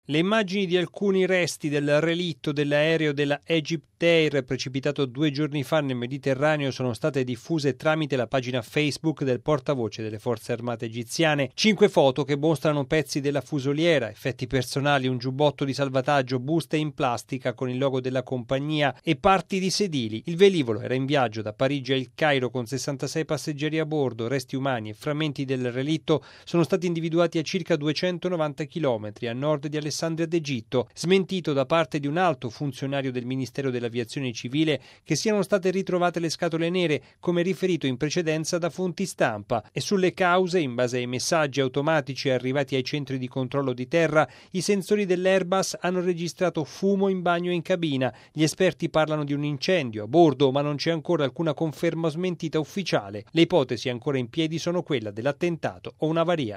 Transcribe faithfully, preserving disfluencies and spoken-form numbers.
Le immagini di alcuni resti del relitto dell'aereo della Egyptair precipitato due giorni fa nel Mediterraneo sono state diffuse tramite la pagina Facebook del portavoce delle forze armate egiziane. Cinque foto che mostrano pezzi della fusoliera, effetti personali, un giubbotto di salvataggio, buste in plastica con il logo della compagnia e parti di sedili. Il velivolo era in viaggio da Parigi a Il Cairo con sessantasei passeggeri a bordo. Resti umani e frammenti del relitto sono stati individuati a circa duecentonovanta chilometri a nord di Alessandria d'Egitto, smentito da parte di un alto funzionario del Ministero dell'Aviazione Civile che siano state ritrovate le scatole nere, come riferito in precedenza da fonti stampa, e sulle cause, in base ai messaggi automatici arrivati ai centri di controllo di terra, i sensori dell'Airbus hanno registrato fumo in bagno e in cabina. Gli esperti parlano di un incendio a bordo, ma non c'è ancora alcuna conferma o smentita ufficiale. Le ipotesi ancora in piedi sono quella dell'attentato o un'avaria.